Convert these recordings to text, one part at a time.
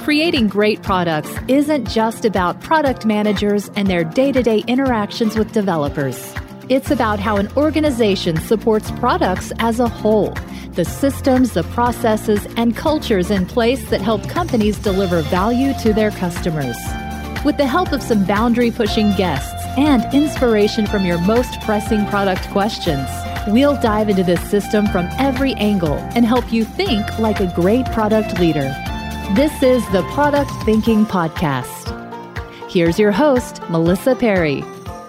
Creating great products isn't just about product managers and their day-to-day interactions with developers. It's about how an organization supports products as a whole, the systems, the processes, and cultures in place that help companies deliver value to their customers. With the help of some boundary-pushing guests and inspiration from your most pressing product questions, we'll dive into this system from every angle and help you think like a great product leader. This is the Product Thinking Podcast. Here's your host, Melissa Perry.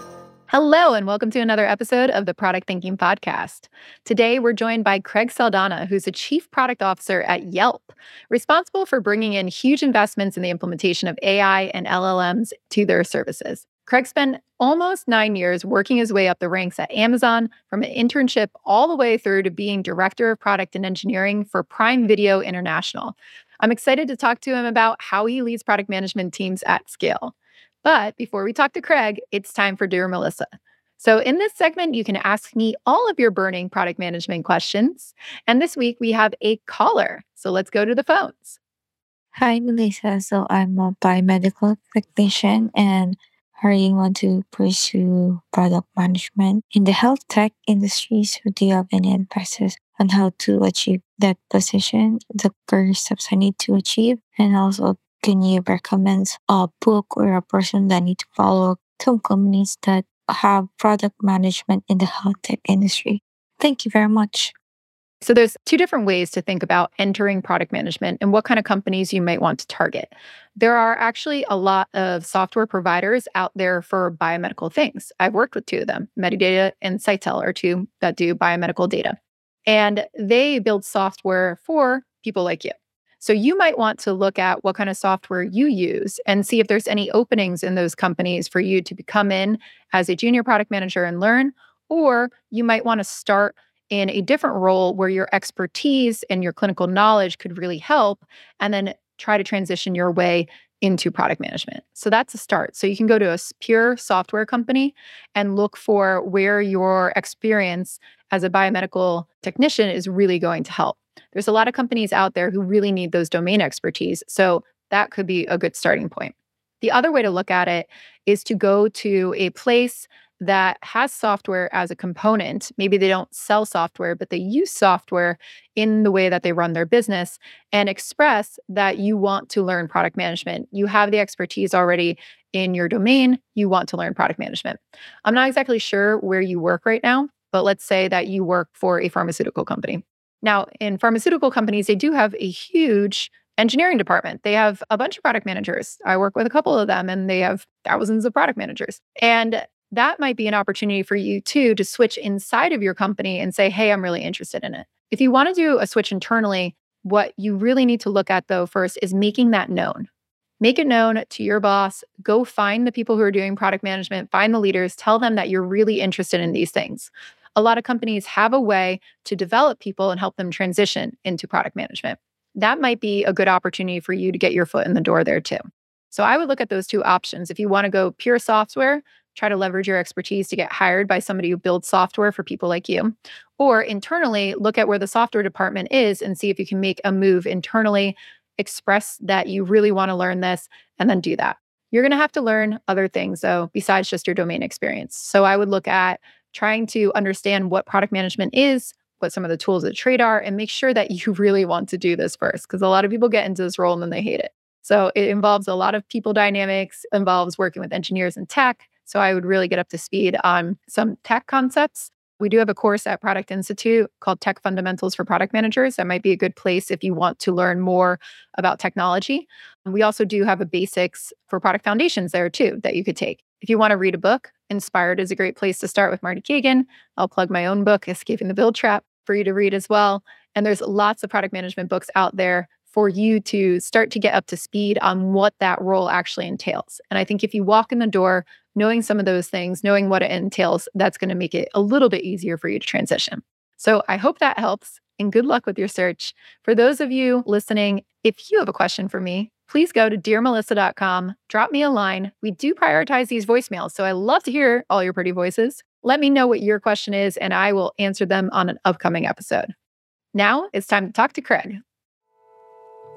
Hello, and welcome to another episode of the Product Thinking Podcast. Today, we're joined by Craig Saldana, who's a Chief Product Officer at Yelp, responsible for bringing in huge investments in the implementation of AI and LLMs to their services. Craig spent almost 9 years working his way up the ranks at Amazon, from an internship all the way through to being Director of Product and Engineering for Prime Video International. I'm excited to talk to him about how he leads product management teams at scale. But before we talk to Craig, it's time for Dear Melissa. So in this segment, you can ask me all of your burning product management questions. And this week, we have a caller. So let's go to the phones. Hi, Melissa. So I'm a biomedical technician and I want to pursue product management in the health tech industry. So do you have any advices on how to achieve that position, the career steps I need to achieve? And also, can you recommend a book or a person that I need to follow some companies that have product management in the health tech industry? Thank you very much. So there's two different ways to think about entering product management and what kind of companies you might want to target. There are actually a lot of software providers out there for biomedical things. I've worked with two of them. Medidata and Sitel are two that do biomedical data. And they build software for people like you. So you might want to look at what kind of software you use and see if there's any openings in those companies for you to come in as a junior product manager and learn, or you might want to start in a different role where your expertise and your clinical knowledge could really help, and then try to transition your way into product management. So that's a start. So you can go to a pure software company and look for where your experience as a biomedical technician is really going to help. There's a lot of companies out there who really need those domain expertise. So that could be a good starting point. The other way to look at it is to go to a place that has software as a component. Maybe they don't sell software, but they use software in the way that they run their business, and express that you want to learn product management. You have the expertise already in your domain. You want to learn product management. I'm not exactly sure where you work right now, but let's say that you work for a pharmaceutical company. Now, in pharmaceutical companies, they do have a huge engineering department. They have a bunch of product managers. I work with a couple of them, and they have thousands of product managers. And that might be an opportunity for you too to switch inside of your company and say, hey, I'm really interested in it. If you want to do a switch internally, what you really need to look at though first is making that known. Make it known to your boss. Go find the people who are doing product management, find the leaders, tell them that you're really interested in these things. A lot of companies have a way to develop people and help them transition into product management. That might be a good opportunity for you to get your foot in the door there too. So I would look at those two options. If you want to go pure software, try to leverage your expertise to get hired by somebody who builds software for people like you. Or internally, look at where the software department is and see if you can make a move internally, express that you really want to learn this, and then do that. You're going to have to learn other things, though, besides just your domain experience. So I would look at trying to understand what product management is, what some of the tools of the trade are, and make sure that you really want to do this first, because a lot of people get into this role and then they hate it. So it involves a lot of people dynamics, involves working with engineers and tech. So I would really get up to speed on some tech concepts. We do have a course at Product Institute called Tech Fundamentals for Product Managers. That might be a good place if you want to learn more about technology. And we also do have a basics for product foundations there too that you could take. If you want to read a book, Inspired is a great place to start with Marty Kagan. I'll plug my own book, Escaping the Build Trap, for you to read as well. And there's lots of product management books out there for you to start to get up to speed on what that role actually entails. And I think if you walk in the door knowing some of those things, knowing what it entails, that's going to make it a little bit easier for you to transition. So I hope that helps, and good luck with your search. For those of you listening, if you have a question for me, please go to dearmelissa.com, drop me a line. We do prioritize these voicemails, so I love to hear all your pretty voices. Let me know what your question is, and I will answer them on an upcoming episode. Now it's time to talk to Craig.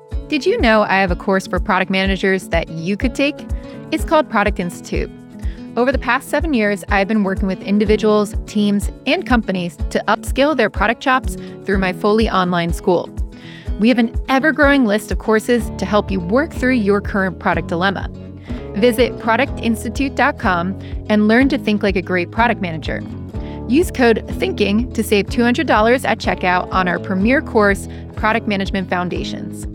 Did you know I have a course for product managers that you could take? It's called Product Institute. Over the past 7 years, I've been working with individuals, teams, and companies to upskill their product chops through my fully online school. We have an ever-growing list of courses to help you work through your current product dilemma. Visit productinstitute.com and learn to think like a great product manager. Use code THINKING to save $200 at checkout on our premier course, Product Management Foundations.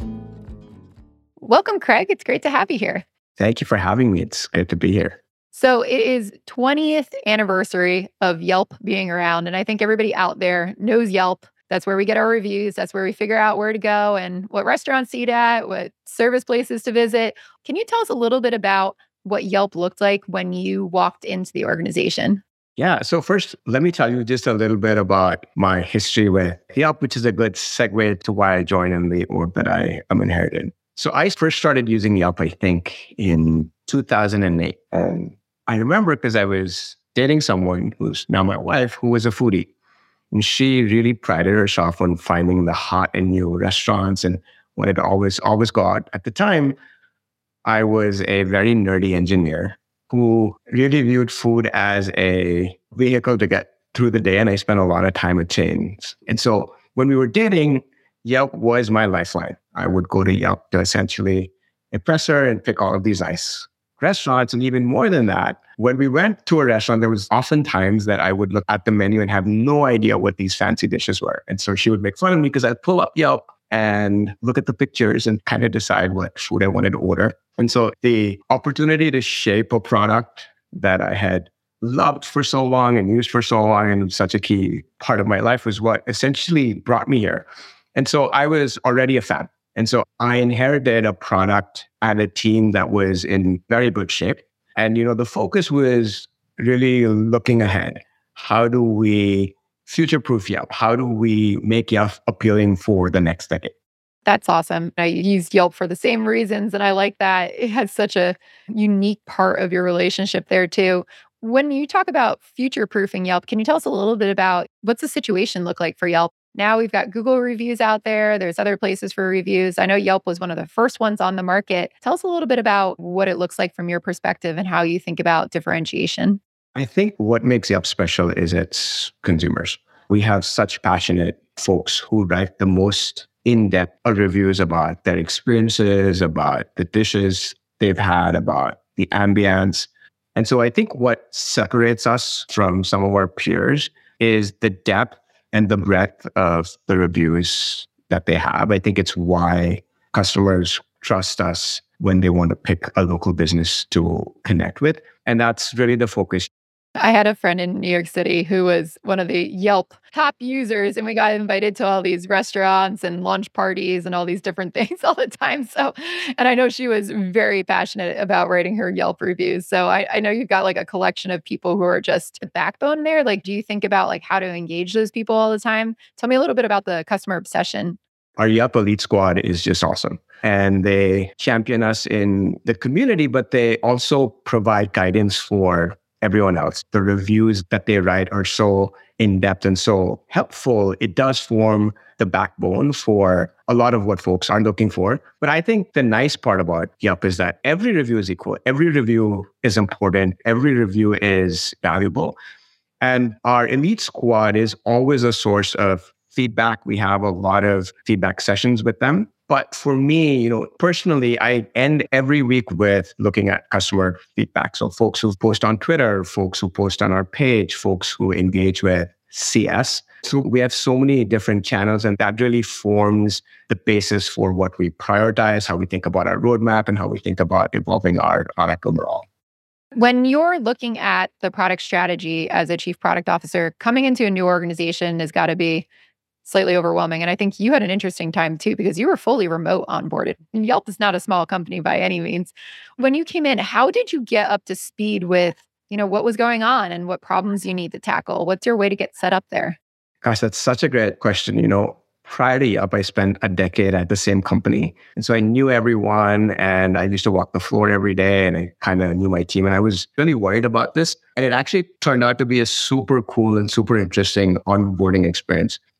Welcome, Craig. It's great to have you here. Thank you for having me. It's good to be here. So it is 20th anniversary of Yelp being around, and I think everybody out there knows Yelp. That's where we get our reviews. That's where we figure out where to go and what restaurants to eat at, what service places to visit. Can you tell us a little bit about what Yelp looked like when you walked into the organization? Yeah. So first, let me tell you just a little bit about my history with Yelp, which is a good segue to why I joined in the org that I am inherited. So I first started using Yelp, I think, in 2008. And I remember because I was dating someone who's now my wife, who was a foodie. And she really prided herself on finding the hot and new restaurants and wanted to always go out. At the time, I was a very nerdy engineer who really viewed food as a vehicle to get through the day. And I spent a lot of time at chains. And so when we were dating, Yelp was my lifeline. I would go to Yelp to essentially impress her and pick all of these nice restaurants. And even more than that, when we went to a restaurant, there was often times that I would look at the menu and have no idea what these fancy dishes were. And so she would make fun of me because I'd pull up Yelp and look at the pictures and kind of decide what food I wanted to order. And so the opportunity to shape a product that I had loved for so long and used for so long and such a key part of my life was what essentially brought me here. And so I was already a fan. And so I inherited a product and a team that was in very good shape. And, the focus was really looking ahead. How do we future-proof Yelp? How do we make Yelp appealing for the next decade? That's awesome. I used Yelp for the same reasons, and I like that it has such a unique part of your relationship there too. When you talk about future-proofing Yelp, can you tell us a little bit about what's the situation look like for Yelp? Now we've got Google reviews out there. There's other places for reviews. I know Yelp was one of the first ones on the market. Tell us a little bit about what it looks like from your perspective and how you think about differentiation. I think what makes Yelp special is its consumers. We have such passionate folks who write the most in-depth reviews about their experiences, about the dishes they've had, about the ambience. And so I think what separates us from some of our peers is the depth and the breadth of the reviews that they have. I think it's why customers trust us when they want to pick a local business to connect with. And that's really the focus. I had a friend in New York City who was one of the Yelp top users, and we got invited to all these restaurants and lunch parties and all these different things all the time. So, and I know she was very passionate about writing her Yelp reviews. So I know you've got like a collection of people who are just the backbone there. Like, do you think about like how to engage those people all the time? Tell me a little bit about the customer obsession. Our Yelp Elite Squad is just awesome. And they champion us in the community, but they also provide guidance for everyone else. The reviews that they write are so in-depth and so helpful. It does form the backbone for a lot of what folks are looking for. But I think the nice part about Yelp is that every review is equal. Every review is important. Every review is valuable. And our Elite Squad is always a source of feedback. We have a lot of feedback sessions with them. But for me, personally, I end every week with looking at customer feedback. So folks who post on Twitter, folks who post on our page, folks who engage with CS. So we have so many different channels, and that really forms the basis for what we prioritize, how we think about our roadmap, and how we think about evolving our product overall. When you're looking at the product strategy as a chief product officer, coming into a new organization has got to be slightly overwhelming. And I think you had an interesting time too, because you were fully remote onboarded. And Yelp is not a small company by any means. When you came in, how did you get up to speed with, what was going on and what problems you need to tackle? What's your way to get set up there? Gosh, that's such a great question. Prior to Yelp, I spent a decade at the same company. And so I knew everyone, and I used to walk the floor every day, and I kind of knew my team. And I was really worried about this. And it actually turned out to be a super cool and super interesting onboarding experience. So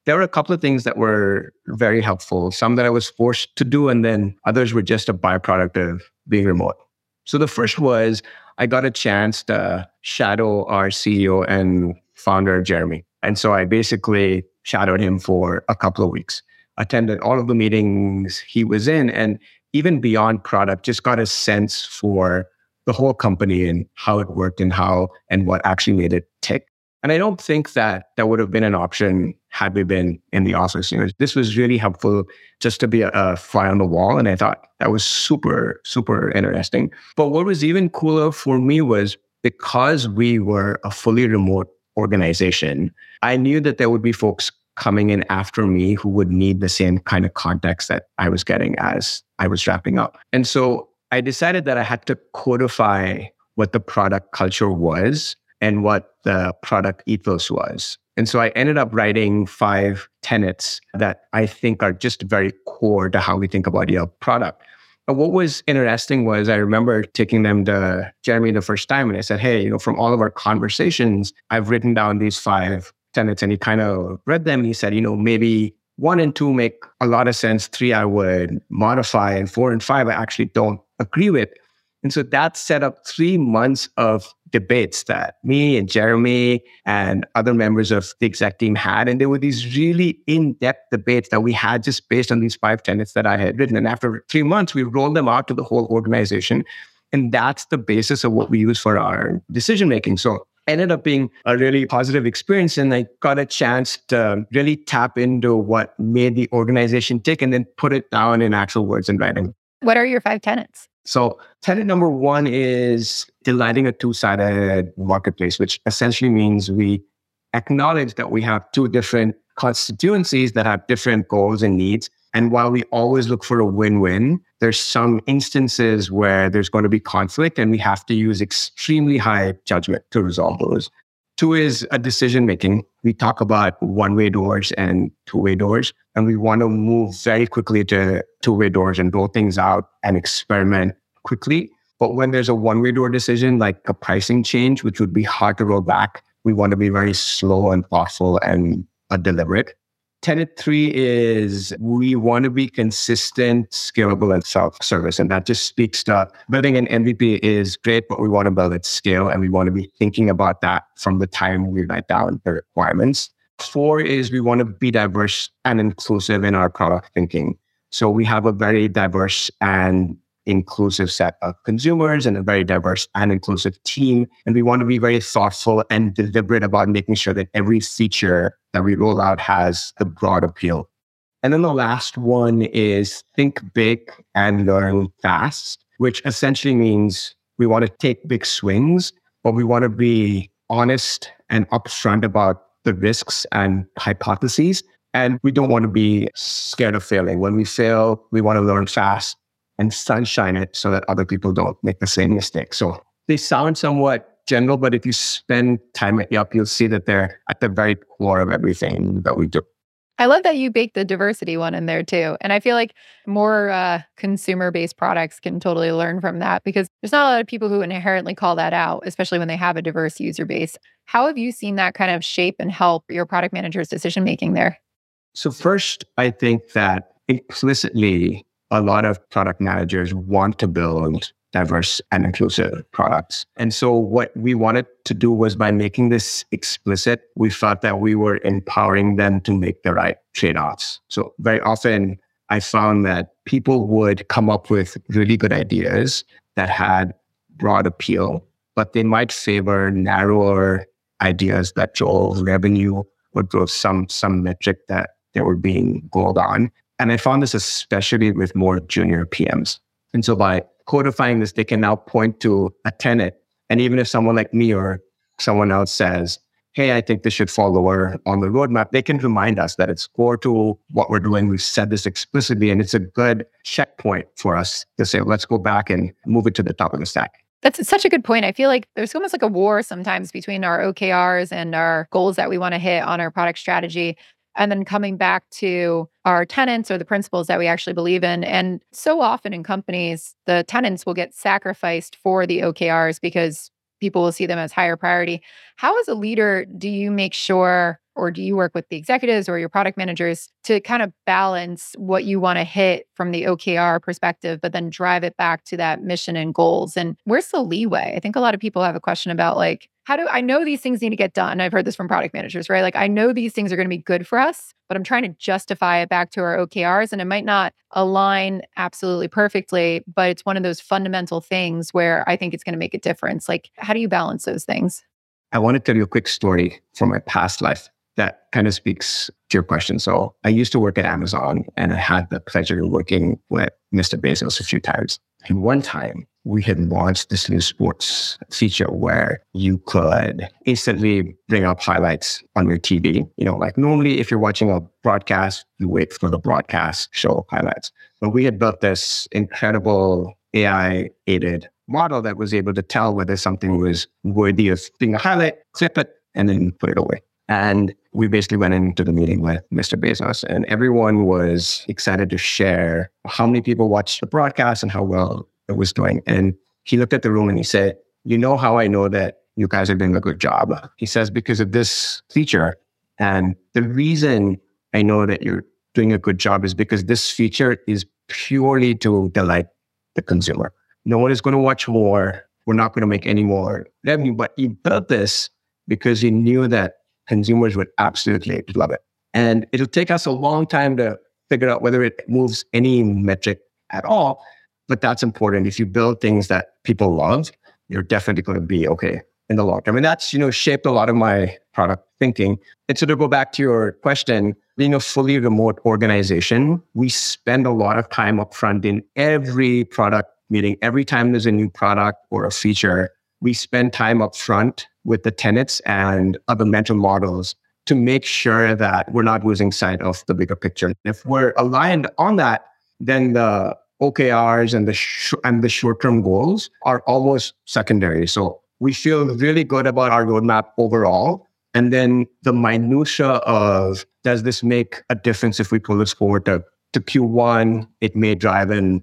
there were a couple of things that were very helpful, some that I was forced to do, and then others were just a byproduct of being remote. So the first was I got a chance to shadow our CEO and founder, Jeremy. And so I basically shadowed him for a couple of weeks, attended all of the meetings he was in, and even beyond product, just got a sense for the whole company and how it worked and how and what actually made it tick. And I don't think that that would have been an option had we been in the office. This was really helpful just to be a fly on the wall. And I thought that was super, super interesting. But what was even cooler for me was because we were a fully remote organization, I knew that there would be folks coming in after me who would need the same kind of context that I was getting as I was wrapping up. And so I decided that I had to codify what the product culture was and what the product ethos was. And so I ended up writing 5 tenets that I think are just very core to how we think about Yelp product. And what was interesting was I remember taking them to Jeremy the first time and I said, hey, from all of our conversations, I've written down these 5 tenets. And he kind of read them and he said, maybe 1 and 2 make a lot of sense. 3, I would modify, and 4 and 5, I actually don't agree with. And so that set up 3 months of debates that me and Jeremy and other members of the exec team had. And there were these really in-depth debates that we had just based on these 5 tenets that I had written. And after 3 months, we rolled them out to the whole organization. And that's the basis of what we use for our decision-making. So ended up being a really positive experience. And I got a chance to really tap into what made the organization tick and then put it down in actual words and writing. What are your 5 tenets? So tenet number 1 is delighting a two-sided marketplace, which essentially means we acknowledge that we have 2 different constituencies that have different goals and needs. And while we always look for a win-win, there's some instances where there's going to be conflict and we have to use extremely high judgment to resolve those. 2 is a decision-making. We talk about one-way doors and two-way doors, and we want to move very quickly to two-way doors and roll things out and experiment quickly. But when there's a one-way door decision, like a pricing change, which would be hard to roll back, we want to be very slow and thoughtful and deliberate. Tenet 3 is we want to be consistent, scalable, and self-service. And that just speaks to building an MVP is great, but we want to build at scale. And we want to be thinking about that from the time we write down the requirements. 4 is we want to be diverse and inclusive in our product thinking. So we have a very diverse and inclusive set of consumers and a very diverse and inclusive team. And we want to be very thoughtful and deliberate about making sure that every feature that we roll out has the broad appeal. And then the last one is think big and learn fast, which essentially means we want to take big swings, but we want to be honest and upfront about the risks and hypotheses. And we don't want to be scared of failing. When we fail, we want to learn fast and sunshine it so that other people don't make the same mistake. So they sound somewhat general, but if you spend time at Yelp, you'll see that they're at the very core of everything that we do. I love that you baked the diversity one in there too. And I feel like more consumer-based products can totally learn from that because there's not a lot of people who inherently call that out, especially when they have a diverse user base. How have you seen that kind of shape and help your product manager's decision-making there? So first, I think that implicitly, a lot of product managers want to build diverse and inclusive products. And so what we wanted to do was by making this explicit, we thought that we were empowering them to make the right trade-offs. So very often I found that people would come up with really good ideas that had broad appeal, but they might favor narrower ideas that drove revenue or drove some metric that they were being goaled on. And I found this especially with more junior PMs. And so by codifying this, they can now point to a tenet. And even if someone like me or someone else says, hey, I think this should fall lower on the roadmap, they can remind us that it's core to what we're doing. We've said this explicitly, and it's a good checkpoint for us to say, let's go back and move it to the top of the stack. That's such a good point. I feel like there's almost like a war sometimes between our OKRs and our goals that we want to hit on our product strategy. And then coming back to our tenets or the principles that we actually believe in. And so often in companies, the tenets will get sacrificed for the OKRs because people will see them as higher priority. How, as a leader, do you make sure or do you work with the executives or your product managers to kind of balance what you want to hit from the OKR perspective, but then drive it back to that mission and goals? And where's the leeway? I think a lot of people have a question about like, how do I know these things need to get done? I've heard this from product managers, right? Like, I know these things are going to be good for us, but I'm trying to justify it back to our OKRs. And it might not align absolutely perfectly, but it's one of those fundamental things where I think it's going to make a difference. Like, how do you balance those things? I want to tell you a quick story from my past life that kind of speaks to your question. So I used to work at Amazon, and I had the pleasure of working with Mr. Bezos a few times. And one time we had launched this new sports feature where you could instantly bring up highlights on your TV. Like normally if you're watching a broadcast, you wait for the broadcast show highlights. But we had built this incredible AI-aided model that was able to tell whether something was worthy of being a highlight, clip it, and then put it away. And we basically went into the meeting with Mr. Bezos, and everyone was excited to share how many people watched the broadcast and how well it was doing. And he looked at the room and he said, "You know how I know that you guys are doing a good job?" He says, "Because of this feature. And the reason I know that you're doing a good job is because this feature is purely to delight the consumer. No one is going to watch more. We're not going to make any more revenue, but you built this because you knew that consumers would absolutely love it. And it'll take us a long time to figure out whether it moves any metric at all, but that's important. If you build things that people love, you're definitely going to be okay in the long term." And that's, shaped a lot of my product thinking. And so to go back to your question, being a fully remote organization, we spend a lot of time upfront in every product meeting. Every time there's a new product or a feature, we spend time upfront with the tenants and other mental models to make sure that we're not losing sight of the bigger picture. If we're aligned on that, then the OKRs and the short-term goals are almost secondary. So we feel really good about our roadmap overall. And then the minutia of, does this make a difference if we pull this forward to Q1? It may drive an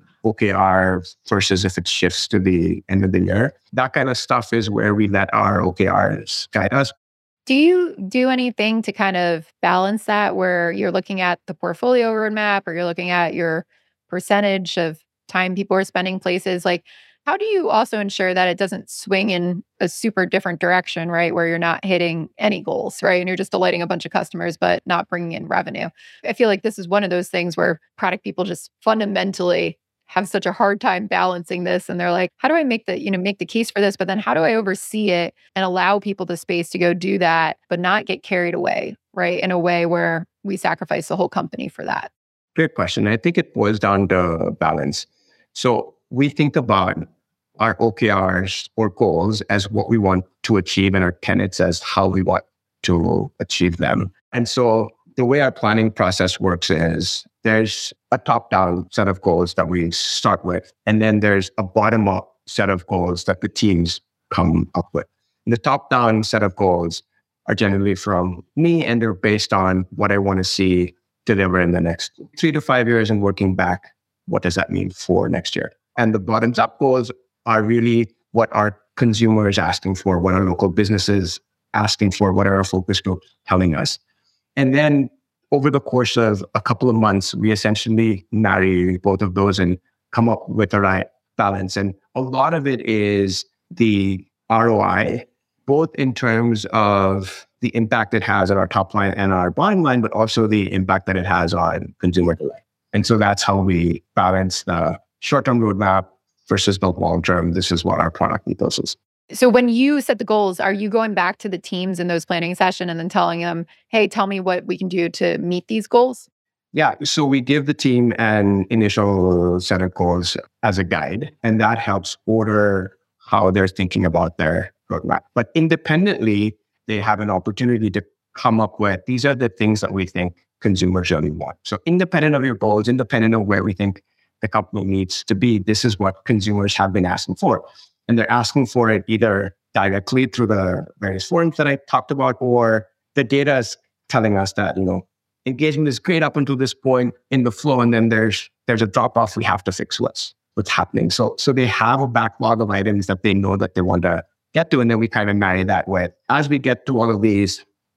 OKR versus if it shifts to the end of the year. That kind of stuff is where we let our OKRs guide us. Do you do anything to kind of balance that where you're looking at the portfolio roadmap or you're looking at your percentage of time people are spending places? Like, how do you also ensure that it doesn't swing in a super different direction, right? Where you're not hitting any goals, right? And you're just delighting a bunch of customers, but not bringing in revenue. I feel like this is one of those things where product people just fundamentally have such a hard time balancing this. And they're like, how do I make the case for this? But then how do I oversee it and allow people the space to go do that, but not get carried away, right? In a way where we sacrifice the whole company for that. Great question. I think it boils down to balance. So we think about our OKRs or goals as what we want to achieve and our tenets as how we want to achieve them. And so the way our planning process works is there's a top-down set of goals that we start with, and then there's a bottom-up set of goals that the teams come up with. And the top-down set of goals are generally from me, and they're based on what I want to see deliver in the next 3 to 5 years, and working back, what does that mean for next year? And the bottoms-up goals are really what our consumers asking for, what our local businesses asking for, what are our focus groups telling us. And then over the course of a couple of months, we essentially marry both of those and come up with the right balance. And a lot of it is the ROI, both in terms of the impact it has on our top line and our bottom line, but also the impact that it has on consumer delight. And so that's how we balance the short-term roadmap versus the long-term. This is what our product ethos is. So when you set the goals, are you going back to the teams in those planning session and then telling them, hey, tell me what we can do to meet these goals? Yeah. So we give the team an initial set of goals as a guide, and that helps order how they're thinking about their roadmap. But independently, they have an opportunity to come up with, these are the things that we think consumers really want. So independent of your goals, independent of where we think the company needs to be, this is what consumers have been asking for. And they're asking for it either directly through the various forums that I talked about, or the data is telling us that, engagement is great up until this point in the flow, and then there's a drop-off. We have to fix what's happening. So they have a backlog of items that they know that they want to get to, and then we kind of marry that with, as we get to all of these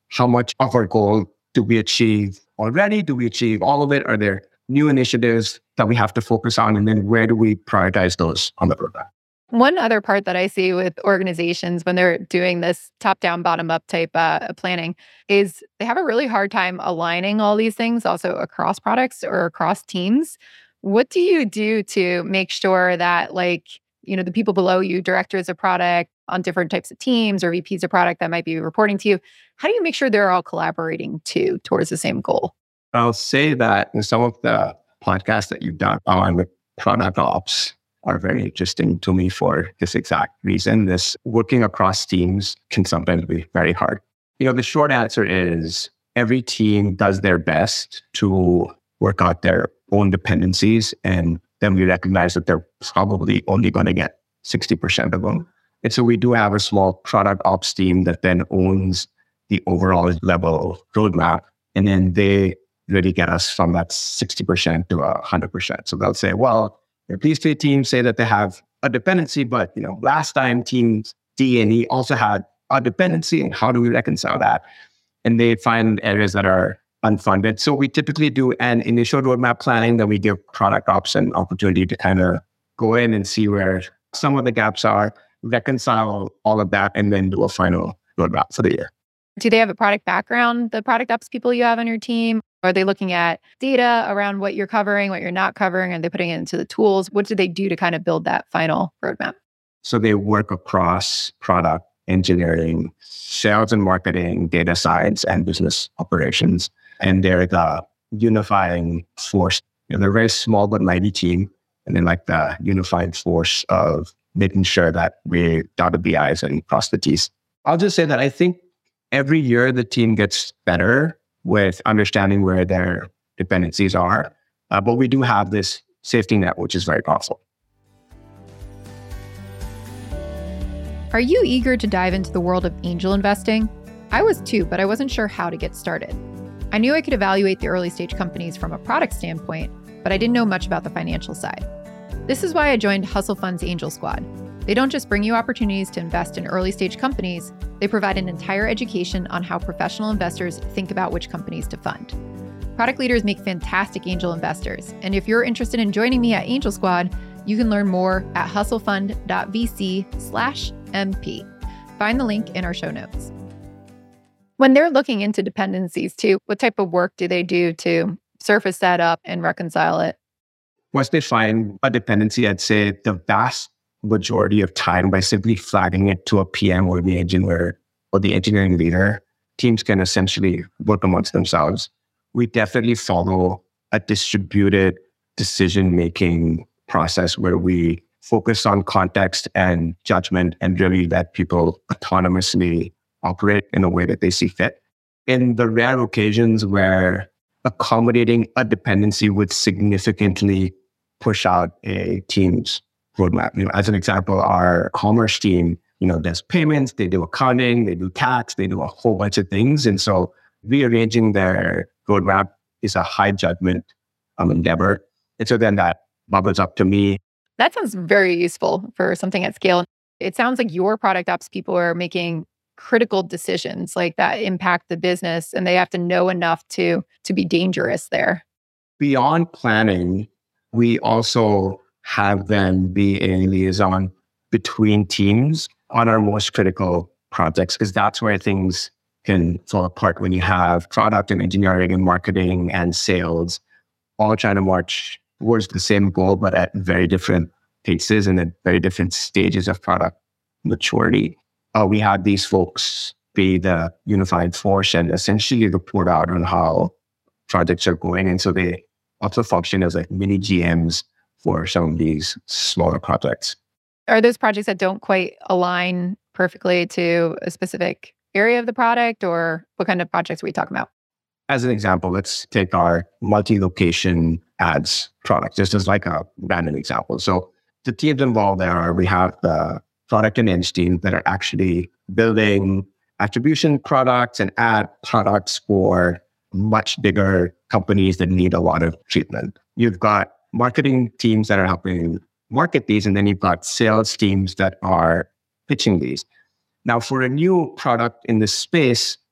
how much of our goal do we achieve already? Do we achieve all of it? Are there new initiatives that we have to focus on? And then where do we prioritize those on the roadmap? One other part that I see with organizations when they're doing this top-down, bottom-up type planning is they have a really hard time aligning all these things also across products or across teams. What do you do to make sure that the people below you, directors of product on different types of teams or VPs of product that might be reporting to you, how do you make sure they're all collaborating towards the same goal? I'll say that in some of the podcasts that you've done on product ops are very interesting to me for this exact reason. This working across teams can sometimes be very hard. The short answer is every team does their best to work out their own dependencies, and then we recognize that they're probably only going to get 60% of them. And so we do have a small product ops team that then owns the overall level roadmap, and then they really get us from that 60% to 100%. So they'll say, well, these three teams say that they have a dependency, but last time teams D and E also had a dependency, and how do we reconcile that? And they find areas that are unfunded. So we typically do an initial roadmap planning, then we give product ops an opportunity to kind of go in and see where some of the gaps are, reconcile all of that, and then do a final roadmap for the year. Do they have a product background, the product ops people you have on your team? Are they looking at data around what you're covering, what you're not covering? Are they putting it into the tools? What do they do to kind of build that final roadmap? So they work across product engineering, sales and marketing, data science, and business operations. And they're the unifying force. They're a very small but mighty team. And then the unifying force of making sure that we dot the I's and cross the T's. I'll just say that I think every year the team gets better with understanding where their dependencies are. But we do have this safety net, which is very powerful. Are you eager to dive into the world of angel investing? I was too, but I wasn't sure how to get started. I knew I could evaluate the early stage companies from a product standpoint, but I didn't know much about the financial side. This is why I joined Hustle Fund's Angel Squad. They don't just bring you opportunities to invest in early stage companies, they provide an entire education on how professional investors think about which companies to fund. Product leaders make fantastic angel investors, and if you're interested in joining me at Angel Squad, you can learn more at hustlefund.vc/MP. Find the link in our show notes. When they're looking into dependencies too, what type of work do they do to surface that up and reconcile it? Once they find a dependency, I'd say the vast majority of time by simply flagging it to a PM or the engineer or the engineering leader, teams can essentially work amongst themselves. We definitely follow a distributed decision-making process where we focus on context and judgment and really let people autonomously operate in a way that they see fit. In the rare occasions where accommodating a dependency would significantly push out a team's roadmap. As an example, our commerce team, does payments, they do accounting, they do tax, they do a whole bunch of things. And so rearranging their roadmap is a high judgment endeavor. And so then that bubbles up to me. That sounds very useful for something at scale. It sounds like your product ops people are making critical decisions that impact the business, and they have to know enough to be dangerous there. Beyond planning, we also have them be a liaison between teams on our most critical projects, because that's where things can fall apart when you have product and engineering and marketing and sales all trying to march towards the same goal, but at very different paces and at very different stages of product maturity. We have these folks be the unified force and essentially report out on how projects are going. And so they also function as mini GMs for some of these smaller projects. Are those projects that don't quite align perfectly to a specific area of the product, or what kind of projects are we talking about? As an example, let's take our multi-location ads product, just as a random example. So the teams involved there we have the product and eng team that are actually building attribution products and ad products for much bigger companies that need a lot of treatment. You've got marketing teams that are helping market these, and then you've got sales teams that are pitching these. Now, for a new product in this space,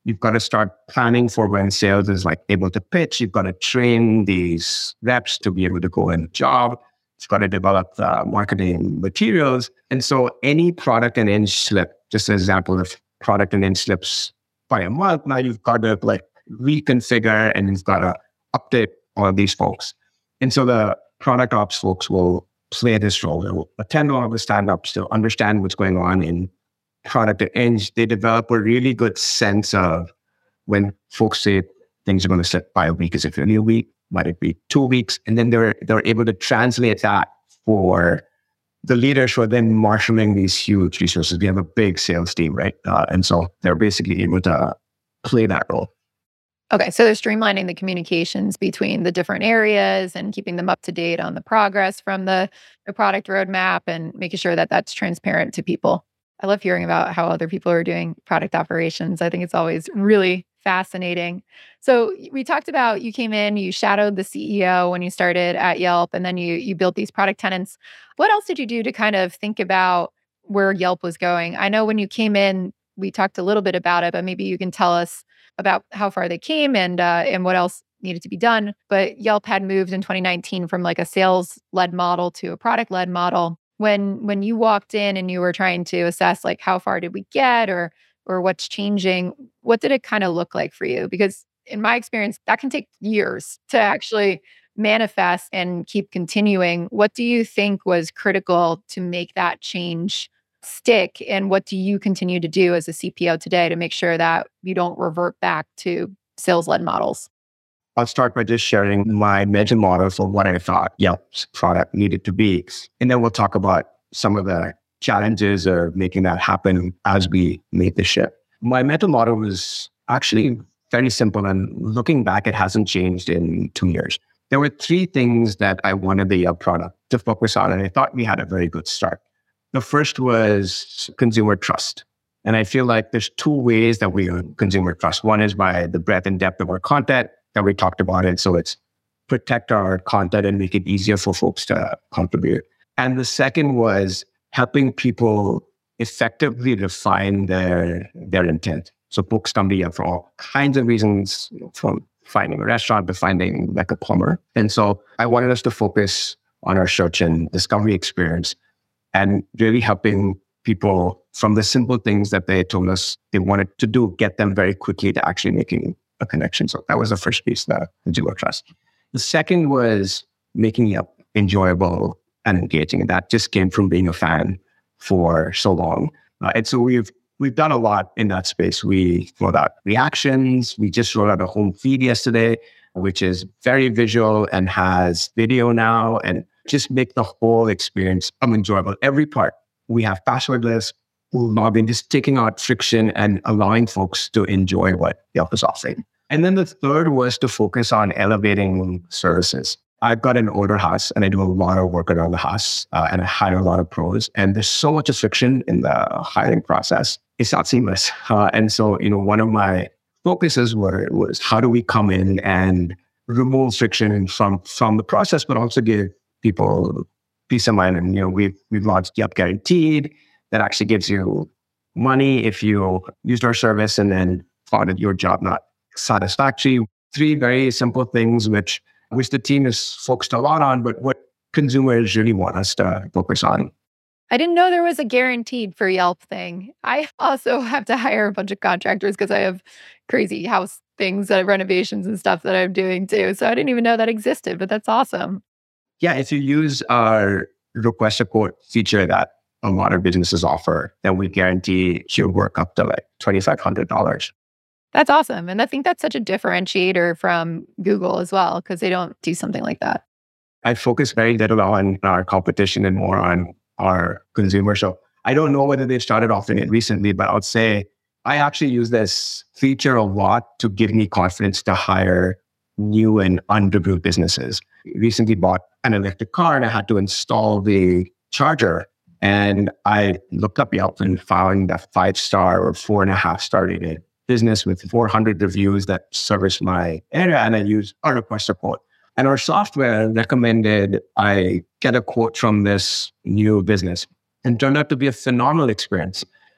you've got to start planning for when sales is like able to pitch. You've got to train these reps to be able to go in job. You've got to develop the marketing materials. And so any product and inch slip, just an example, if product and inch slips by a month, now you've got to like reconfigure and you've got to update all of these folks. And so the product ops folks will play this role. They will attend all of the stand-ups to understand what's going on in product and inch. They develop a really good sense of when folks say things are going to slip by a week, is it really a week? Might it be 2 weeks? And then they're able to translate that for the leaders who are then marshaling these huge resources. We have a big sales team, right? And so they're basically able to play that role. Okay, so they're streamlining the communications between the different areas and keeping them up to date on the progress from the product roadmap and making sure that that's transparent to people. I love hearing about how other people are doing product operations. I think it's always really fascinating. So we talked about you came in, you shadowed the CEO when you started at Yelp, and then you built these product tenants. What else did you do to kind of think about where Yelp was going? I know when you came in, we talked a little bit about it, but maybe you can tell us about how far they came and what else needed to be done. But Yelp had moved in 2019 from like a sales-led model to a product-led model. When you walked in and you were trying to assess like how far did we get or what's changing, what did it kind of look like for you? Because in my experience, that can take years to actually manifest and keep continuing. What do you think was critical to make that change stick? And what do you continue to do as a CPO today to make sure that you don't revert back to sales-led models? I'll start by just sharing my mental model for what I thought Yelp's product needed to be. And then we'll talk about some of the challenges of making that happen as we made the shift. My mental model was actually very simple. And looking back, it hasn't changed in 2 years. There were 3 things that I wanted the Yelp product to focus on. And I thought we had a very good start. The first was consumer trust. And I feel like there's 2 ways that we earn consumer trust. One is by the breadth and depth of our content that we talked about it. So it's protect our content and make it easier for folks to contribute. And the second was helping people effectively define their intent. So folks come to Yelp for all kinds of reasons, from finding a restaurant to finding like a plumber. And so I wanted us to focus on our search and discovery experience and really helping people from the simple things that they told us they wanted to do, get them very quickly to actually making a connection. So that was the first piece, the consumer trust. The second was making Yelp enjoyable and engaging. And that just came from being a fan for so long. And so we've done a lot in that space. We rolled out reactions. We just rolled out a home feed yesterday, which is very visual and has video now, and just make the whole experience enjoyable. Every part. We have passwordless login, just taking out friction and allowing folks to enjoy what Yelp is offering. And then the third was to focus on elevating services. I've got an older house and I do a lot of work around the house and I hire a lot of pros. And there's so much friction in the hiring process. It's not seamless. And so, one of my focuses was how do we come in and remove friction from the process, but also give people peace of mind. And, we've launched Yelp Guaranteed that actually gives you money if you used our service and then found your job not satisfactory. 3 very simple things which the team is focused a lot on, but what consumers really want us to focus on. I didn't know there was a guaranteed for Yelp thing. I also have to hire a bunch of contractors because I have crazy house things, renovations and stuff that I'm doing too. So I didn't even know that existed, but that's awesome. Yeah, if you use our request a quote feature that a lot of businesses offer, then we guarantee your work up to like $2,500. That's awesome. And I think that's such a differentiator from Google as well, because they don't do something like that. I focus very little on our competition and more on our consumers. So I don't know whether they've started offering it recently, but I would say I actually use this feature a lot to give me confidence to hire new and underbuilt businesses. Recently bought an electric car and I had to install the charger. And I looked up Yelp and found a 5-star or 4.5-star rated business with 400 reviews that service my area. And I used our request a quote. And our software recommended I get a quote from this new business and turned out to be a phenomenal experience.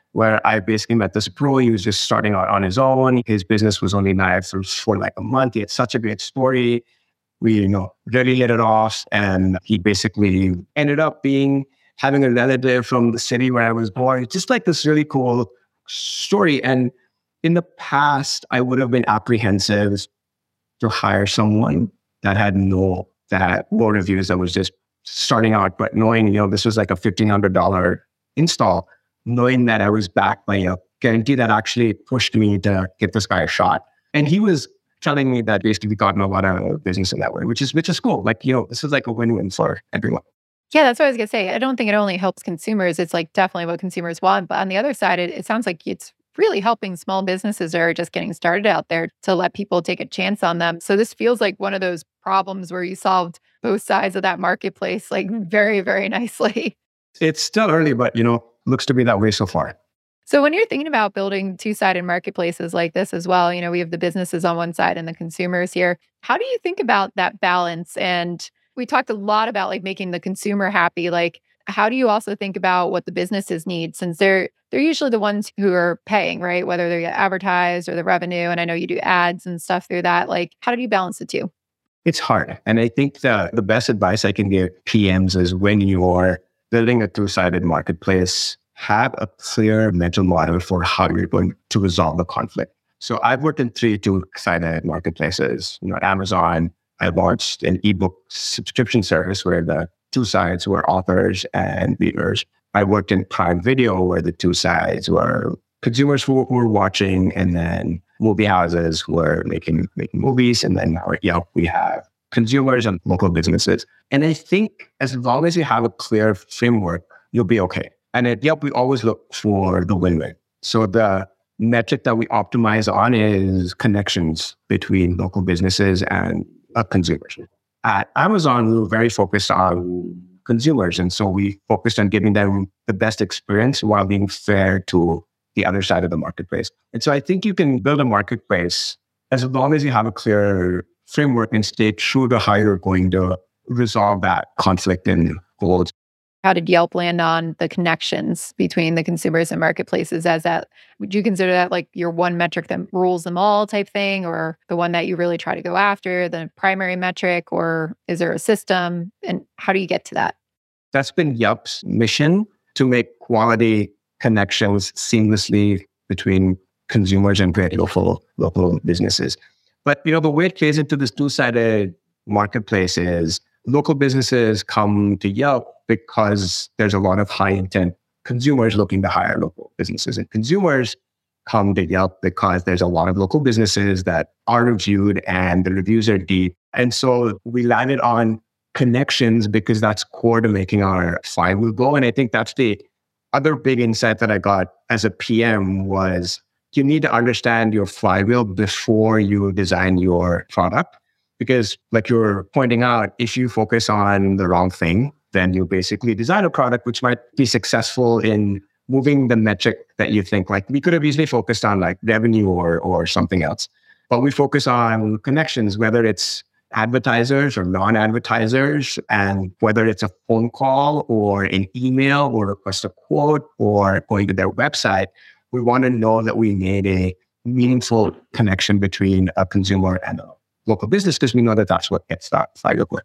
where I basically met this pro. He was just starting out on his own. His business was only live for like a month. He had such a great story. We, really hit it off. And he basically ended up having a relative from the city where I was born. It's just like this really cool story. And in the past, I would have been apprehensive to hire someone that had no reviews, that was just starting out, but knowing, this was like a $1,500 install, knowing that I was backed by a guarantee that actually pushed me to give this guy a shot. And he was telling me that basically we gotten a lot of business in that way, which is cool. Like, this is like a win-win for everyone. Yeah, that's what I was going to say. I don't think it only helps consumers. It's like definitely what consumers want. But on the other side, it sounds like it's really helping small businesses that are just getting started out there to let people take a chance on them. So this feels like one of those problems where you solved both sides of that marketplace like very, very nicely. It's still early, but looks to be that way so far. So when you're thinking about building two-sided marketplaces like this as well, we have the businesses on one side and the consumers here. How do you think about that balance? And we talked a lot about like making the consumer happy. Like, how do you also think about what the businesses need, since they're usually the ones who are paying, right? Whether they get advertised or the revenue. And I know you do ads and stuff through that. Like, how do you balance the two? It's hard. And I think the best advice I can give PMs is, when you are building a two-sided marketplace, have a clear mental model for how you're going to resolve the conflict. So I've worked in 3 two-sided marketplaces. At Amazon, I launched an ebook subscription service where the two sides were authors and readers. I worked in Prime Video, where the two sides were consumers who were watching, and then movie houses who were making movies. And then now at Yelp, we have consumers and local businesses. And I think as long as you have a clear framework, you'll be okay. And at Yelp, we always look for the win-win. So the metric that we optimize on is connections between local businesses and consumers. At Amazon, we were very focused on consumers. And so we focused on giving them the best experience while being fair to the other side of the marketplace. And so I think you can build a marketplace as long as you have a clear framework and stay true to how you're going to resolve that conflict and goals. How did Yelp land on the connections between the consumers and marketplaces? Would you consider that like your one metric that rules them all type thing, or the one that you really try to go after, the primary metric, or is there a system? And how do you get to that? That's been Yelp's mission, to make quality connections seamlessly between consumers and great local businesses. But the way it plays into this two-sided marketplace is local businesses come to Yelp because there's a lot of high intent consumers looking to hire local businesses, and consumers come to Yelp because there's a lot of local businesses that are reviewed and the reviews are deep. And so we landed on connections because that's core to making our flywheel go. And I think that's the other big insight that I got as a PM was, you need to understand your flywheel before you design your product. Because like you're pointing out, if you focus on the wrong thing, then you basically design a product which might be successful in moving the metric that you think. Like, we could have easily focused on like revenue or something else, but we focus on connections, whether it's advertisers or non-advertisers, and whether it's a phone call or an email or request a quote or going to their website. We want to know that we made a meaningful connection between a consumer and a local business, because we know that that's what gets that flywheel going.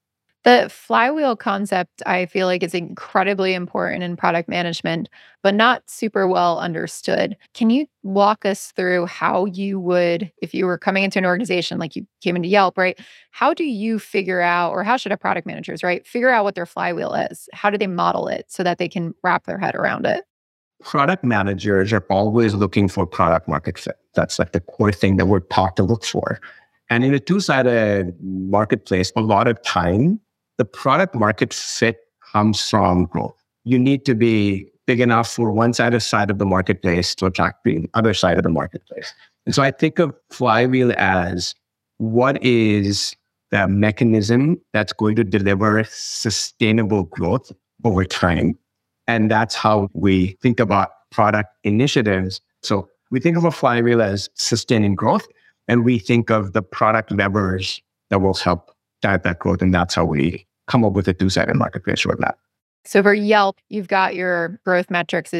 The flywheel concept, I feel like, is incredibly important in product management, but not super well understood. Can you walk us through how you would, if you were coming into an organization, like you came into Yelp, right? How do you figure out, or how should a product managers, right, figure out what their flywheel is? How do they model it so that they can wrap their head around it? Product managers are always looking for product market fit. That's like the core thing that we're taught to look for. And in a two-sided marketplace, a lot of time, the product market fit comes from growth. You need to be big enough for one side of the marketplace to attract the other side of the marketplace. And so I think of flywheel as, what is the mechanism that's going to deliver sustainable growth over time? And that's how we think about product initiatives. So we think of a flywheel as sustaining growth, and we think of the product levers that will help drive that growth. And that's how we come up with a two-sided marketplace roadmap. So for Yelp, you've got your growth metrics is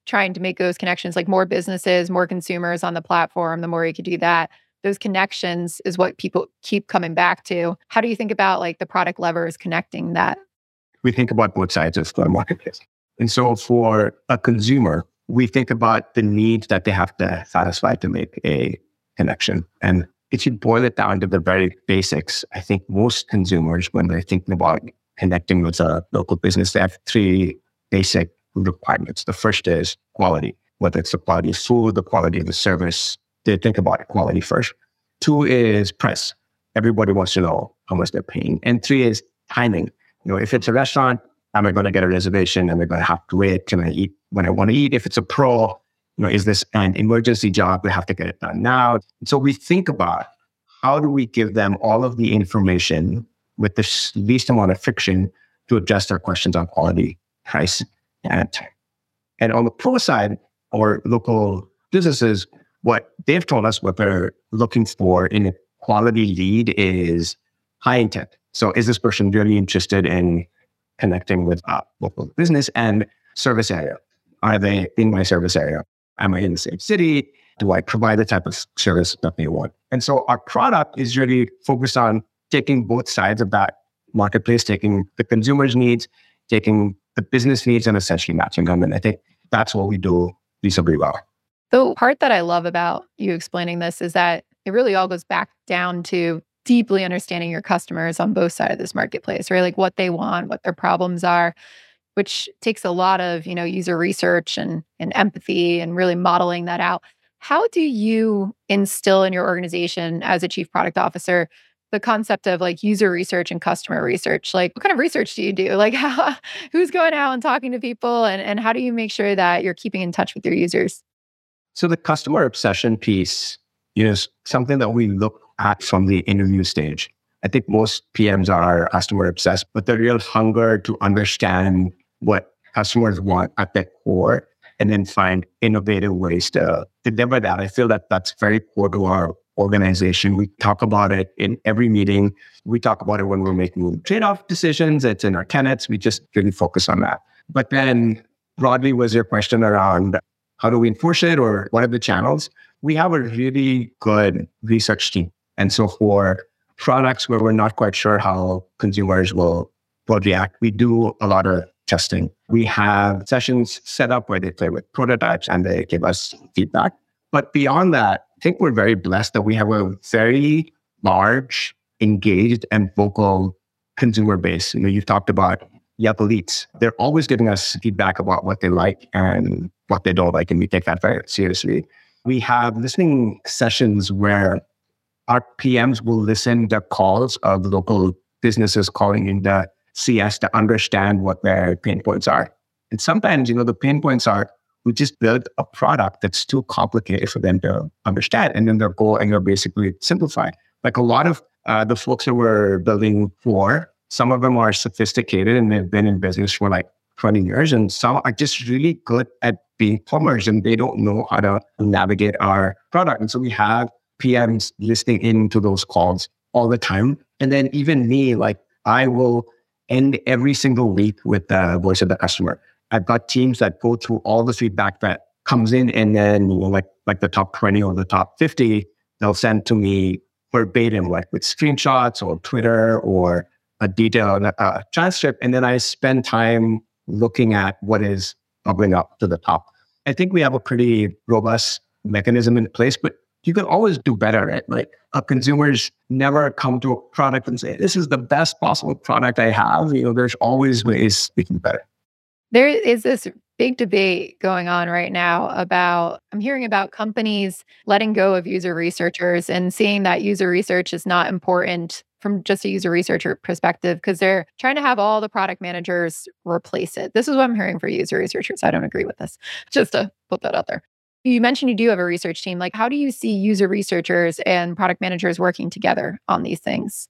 trying to make those connections, like more businesses, more consumers on the platform, the more you could do that. Those connections is what people keep coming back to. How do you think about like the product levers connecting that? We think about both sides of the marketplace. And so for a consumer, we think about the needs that they have to satisfy to make a connection. And if you boil it down to the very basics, I think most consumers, when they're thinking about connecting with a local business, they have three basic requirements. The first is quality, whether it's the quality of food, the quality of the service. They think about quality first. Two is price. Everybody wants to know how much they're paying. And three is timing. If it's a restaurant, am I going to get a reservation? Am I going to have to wait? Can I eat when I want to eat? If it's a pro, is this an emergency job? We have to get it done now. So we think about how do we give them all of the information with the least amount of friction to address their questions on quality, price, and time. And on the pro side, or local businesses, what they've told us what they're looking for in a quality lead is high intent. So is this person really interested in connecting with a local business and service area? Are they in my service area? Am I in the same city? Do I provide the type of service that they want? And so our product is really focused on taking both sides of that marketplace, taking the consumer's needs, taking the business needs, and essentially matching them. And I think that's what we do reasonably well. The part that I love about you explaining this is that it really all goes back down to deeply understanding your customers on both sides of this marketplace, right? Like what they want, what their problems are, which takes a lot of, user research and empathy and really modeling that out. How do you instill in your organization as a chief product officer the concept of like user research and customer research? Like what kind of research do you do? Like who's going out and talking to people and how do you make sure that you're keeping in touch with your users? So the customer obsession piece is something that we look at from the interview stage. I think most PMs are customer obsessed, but the real hunger to understand what customers want at their core and then find innovative ways to deliver that. I feel that that's very core to our organization. We talk about it in every meeting. We talk about it when we're making trade-off decisions. It's in our tenets. We just really focus on that. But then broadly was your question around how do we enforce it or what are the channels? We have a really good research team. And so for products where we're not quite sure how consumers will react, we do a lot of testing. We have sessions set up where they play with prototypes and they give us feedback. But beyond that, I think we're very blessed that we have a very large, engaged, and vocal consumer base. You've talked about Yelp Elites. They're always giving us feedback about what they like and what they don't like, and we take that very seriously. We have listening sessions where our PMs will listen to calls of local businesses calling in the CS to understand what their pain points are. And sometimes, the pain points are, we just build a product that's too complicated for them to understand. And then they'll go and they'll basically simplify. Like a lot of the folks that we're building for, some of them are sophisticated and they've been in business for like 20 years. And some are just really good at being plumbers and they don't know how to navigate our product. And so we have PMs listening into those calls all the time. And then even me, like I will end every single week with the voice of the customer. I've got teams that go through all the feedback that comes in and then like the top 20 or the top 50, they'll send to me verbatim, like with screenshots or Twitter or a detailed transcript. And then I spend time looking at what is bubbling up to the top. I think we have a pretty robust mechanism in place, but you can always do better, right? Like consumers never come to a product and say, this is the best possible product I have. There's always ways we can do better. There is this big debate going on right now about, I'm hearing about companies letting go of user researchers and seeing that user research is not important from just a user researcher perspective because they're trying to have all the product managers replace it. This is what I'm hearing for user researchers. I don't agree with this, just to put that out there. You mentioned you do have a research team. Like, how do you see user researchers and product managers working together on these things?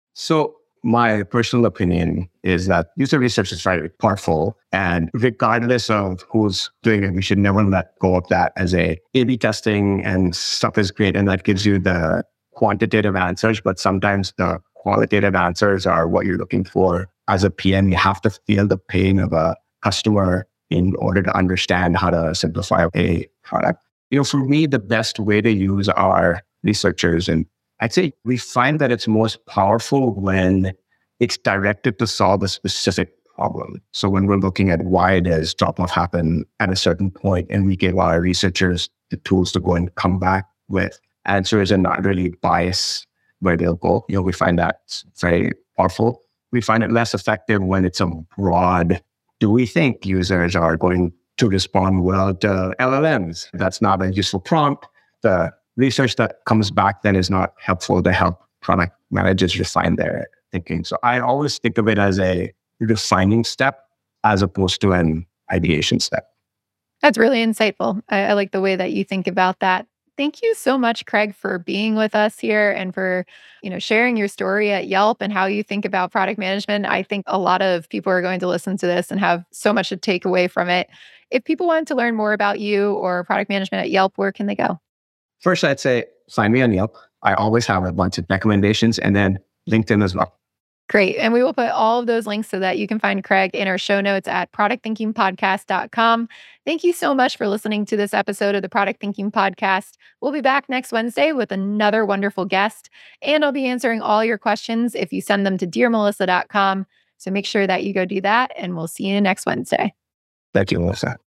So my personal opinion is that user research is very powerful. And regardless of who's doing it, we should never let go of that as A/B testing and stuff is great. And that gives you the quantitative answers, but sometimes the qualitative answers are what you're looking for. As a PM, you have to feel the pain of a customer in order to understand how to simplify a product. For me, the best way to use our researchers, and I'd say we find that it's most powerful when it's directed to solve a specific problem. So when we're looking at why does drop-off happen at a certain point, and we give our researchers the tools to go and come back with answers and not really bias where they'll go, we find that very powerful. We find it less effective when it's a broad, do we think users are going to respond well to LLMs? That's not a useful prompt. The research that comes back then is not helpful to help product managers refine their thinking. So I always think of it as a refining step as opposed to an ideation step. That's really insightful. I like the way that you think about that. Thank you so much, Craig, for being with us here and for, sharing your story at Yelp and how you think about product management. I think a lot of people are going to listen to this and have so much to take away from it. If people wanted to learn more about you or product management at Yelp, where can they go? First, I'd say find me on Yelp. I always have a bunch of recommendations, and then LinkedIn as well. Great. And we will put all of those links so that you can find Craig in our show notes at productthinkingpodcast.com. Thank you so much for listening to this episode of the Product Thinking Podcast. We'll be back next Wednesday with another wonderful guest, and I'll be answering all your questions if you send them to dearmelissa.com. So make sure that you go do that, and we'll see you next Wednesday. Thank you, Melissa.